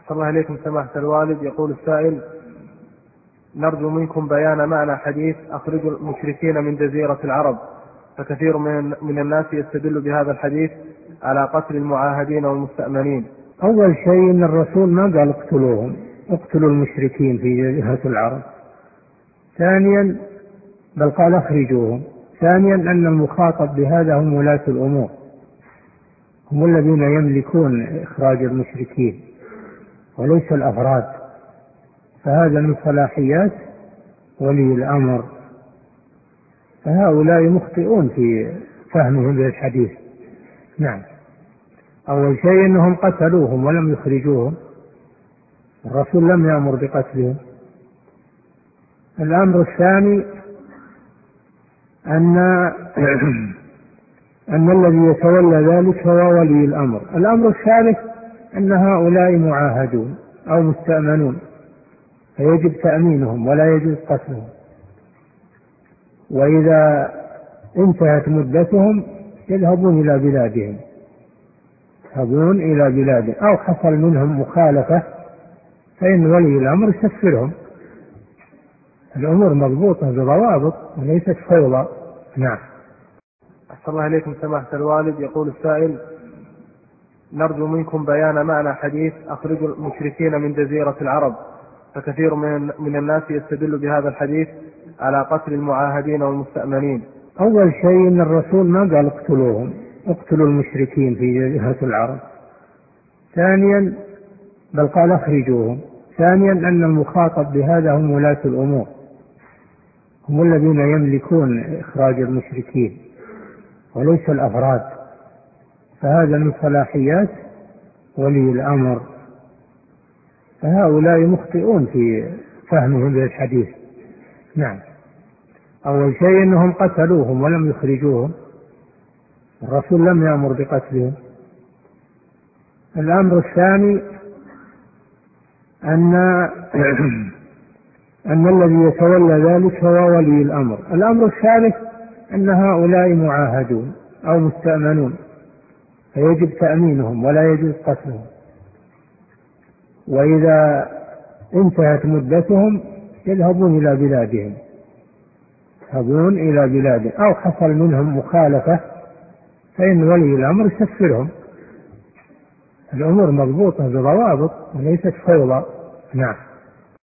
أحسن الله إليكم سماحة الوالد. يقول السائل: نرجو منكم بيان معنى حديث أخرجوا المشركين من جزيرة العرب، فكثير من الناس يستدل بهذا الحديث على قتل المعاهدين والمستأمنين. أول شيء أن الرسول ما قال اقتلوهم، اقتلوا المشركين في جزيرة العرب. ثانيا بل قال اخرجوهم. ثانيا أن المخاطب بهذا هم ولاة الأمور، هم الذين يملكون إخراج المشركين وليس الأفراد، فهذا من صلاحيات ولي الأمر، فهؤلاء مخطئون في فهمهم للحديث. نعم. أول شيء أنهم قتلوهم ولم يخرجوهم، الرسول لم يأمر بقتلهم. الأمر الثاني أن الذي يتولى ذلك هو ولي الأمر. الأمر الثالث أن هؤلاء معاهدون أو مستأمنون، فيجب تأمينهم ولا يجوز قتلهم، وإذا انتهت مدتهم يذهبون إلى بلادهم، أو حصل منهم مخالفة فإن ولي الأمر يسفرهم. الأمور مضبوطة بضوابط وليست فوضى. نعم. أحسن الله إليكم سماحة الوالد. يقول السائل: نرجو منكم بيان معنى حديث أخرجوا المشركين من جزيرة العرب، فكثير من الناس يستدل بهذا الحديث على قتل المعاهدين والمستأمنين. أول شيء أن الرسول ما قال اقتلوهم، اقتلوا المشركين في جزيرة العرب. ثانيا بل قال اخرجوهم. ثانيا أن المخاطب بهذا هم ولاة الأمور، هم الذين يملكون إخراج المشركين وليس الأفراد، فهذا من صلاحيات ولي الأمر، فهؤلاء مخطئون في فهمهم للحديث. نعم. أول شيء أنهم قتلوهم ولم يخرجوهم، الرسول لم يأمر بقتلهم. الأمر الثاني أن الذي يتولى ذلك هو ولي الأمر. الأمر الثالث أن هؤلاء معاهدون أو مستأمنون، فيجب تأمينهم ولا يجوز قتلهم، وإذا انتهت مدتهم يذهبون إلى بلادهم، أو حصل منهم مخالفة فإن ولي الأمر يسفرهم. الأمور مضبوطة بضوابط وليست فوضى. نعم.